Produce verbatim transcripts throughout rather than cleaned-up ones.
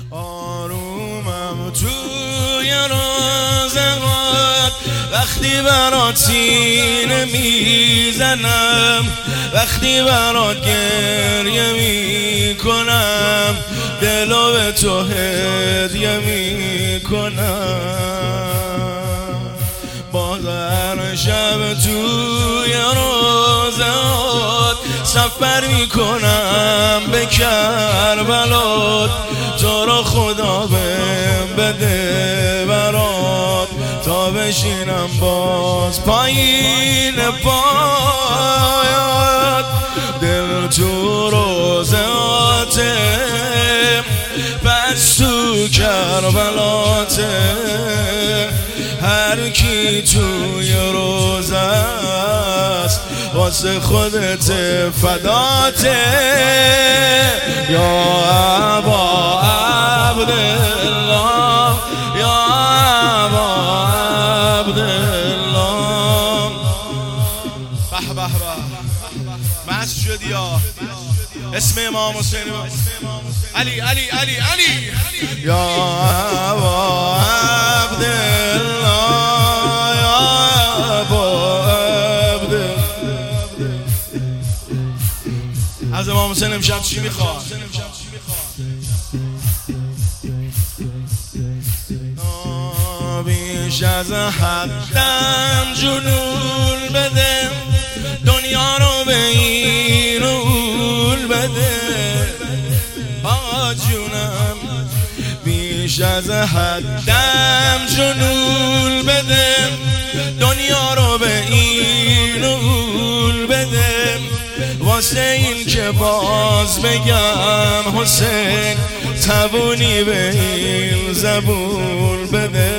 آرومم توی روزگار وقتی برات سینه میزنم، وقتی برات گریه میکنم، دلو به تو هدیه میکنم. باز هر شب توی روزات سفر میکنم به کربلات، تو رو خدا بهم بده برات تا بشینم باز پایین پایات. دل تو روزاته پس تو کربلاته، هر کی توی روزه است واسه خودت فداته. یا ابا عبدالله، یا ابا عبدالله. به به به مست شدی یا اسم امام حسین علی علی علی علی. یا ابا عبدالله، یا ابا عبدالله. از امام حسین امشب چی میخواد؟ بیش از حدم جنون بده، دنیا رو به این اول بده. آقا جونم بیش از حدم جنون بده، دنیا رو به این اول بده. واسه این که باز بگم حسین توونی به این زبون بده.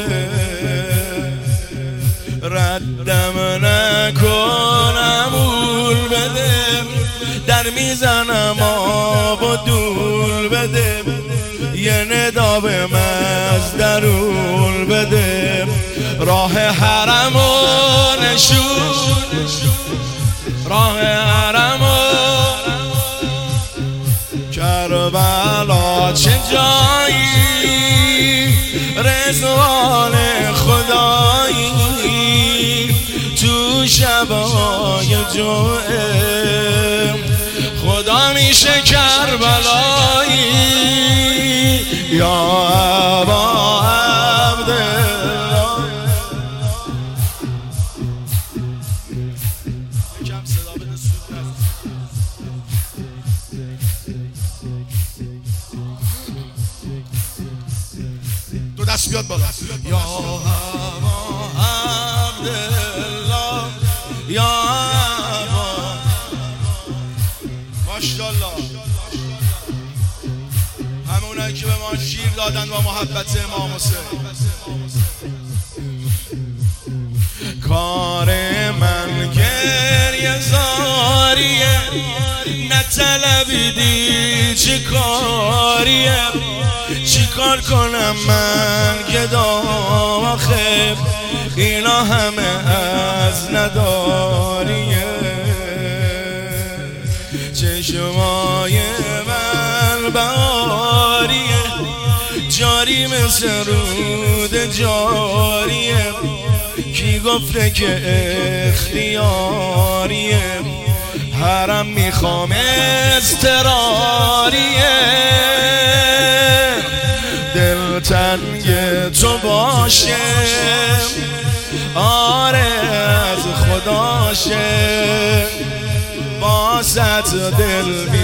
ردم نکنم اول بده، در میزنم آب و دول بده. یه ندا به مز درول بده، راه حرم و نشون، راه حرم و کربلا چه جایی، رضوان خدایی تو شبای جمعه. خدا میشه کربلایی. یا ابا عبدالله. کم صدا بده سود دو دست بیاد بالا. یا ابا عبدالله، یا ابا. ماشاءالله همونایی که به ما شیر دادن با محبت امام حسین. کار من گریه زاریه، نطلبیدی چه کاریه. چی کار کنم من که آخه اینا همه از نداریه. چشمای من بهاریه، جاری مثل رود جاریه. کی گفته که اختیاریه، حرم میخوام اضطراریه. دل تنگ تو باشه، آره از خداشه. باست دل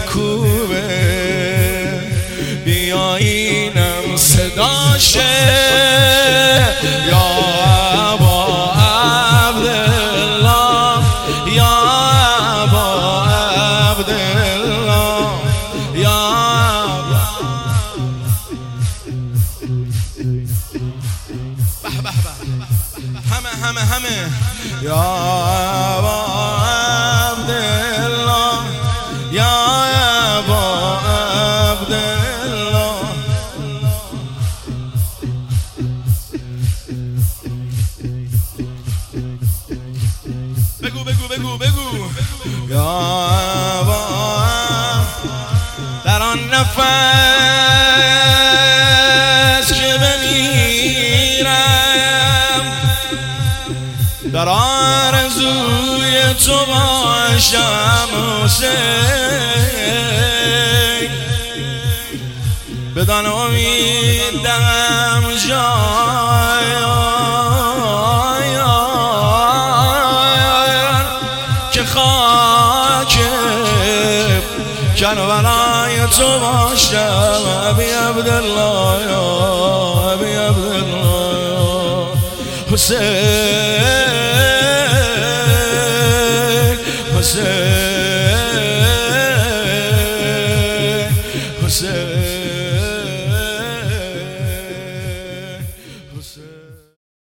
میکوبه، بیا اینم صداشه. یا ابا عبدالله، یا ابا عبدالله، یا ابا. به به به همه همه همه. یا ابا عبدالله، یا ابا عبدالله. بگو بگو بگو بگو. یا ابا در آن نفر در آرزوی تو باشم حسین، بدان امیدم جای که خاک کربلای تو باشم. ابی عبدالله یا ابی عبدالله حسین حسین